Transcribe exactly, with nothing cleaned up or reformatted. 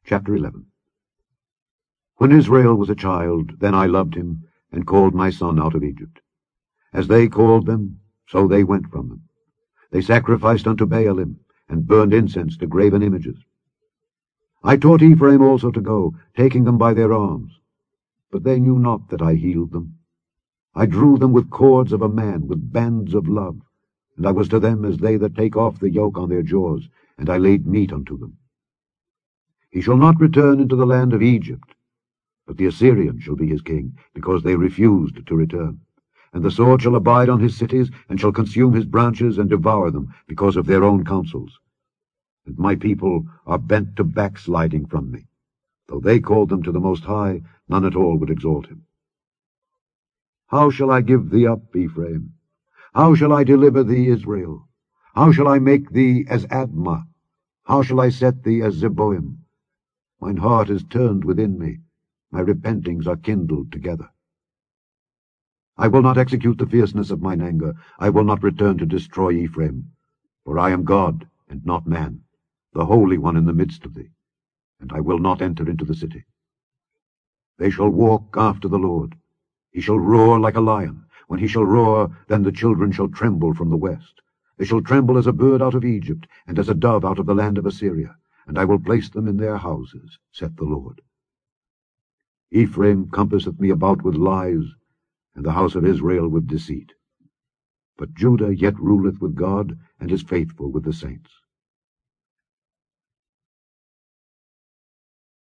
Chapter eleven. When Israel was a child, then I loved him, and called my son out of Egypt. As they called them, so they went from them. They sacrificed unto Baalim, and burned incense to graven images. I taught Ephraim also to go, taking them by their arms. But they knew not that I healed them. I drew them with cords of a man, with bands of love. And I was to them as they that take off the yoke on their jaws, and I laid meat unto them. He shall not return into the land of Egypt, but the Assyrian shall be his king, because they refused to return. And the sword shall abide on his cities, and shall consume his branches, and devour them, because of their own counsels. And my people are bent to backsliding from me. Though they called them to the Most High, none at all would exalt him. How shall I give thee up, Ephraim? How shall I deliver thee, Israel? How shall I make thee as Admah? How shall I set thee as Zeboim? Mine heart is turned within me, my repentings are kindled together. I will not execute the fierceness of mine anger, I will not return to destroy Ephraim. For I am God, and not man, the Holy One in the midst of thee, and I will not enter into the city. They shall walk after the Lord. He shall roar like a lion. When he shall roar, then the children shall tremble from the west. They shall tremble as a bird out of Egypt, and as a dove out of the land of Assyria. And I will place them in their houses, saith the Lord. Ephraim compasseth me about with lies, and the house of Israel with deceit. But Judah yet ruleth with God, and is faithful with the saints.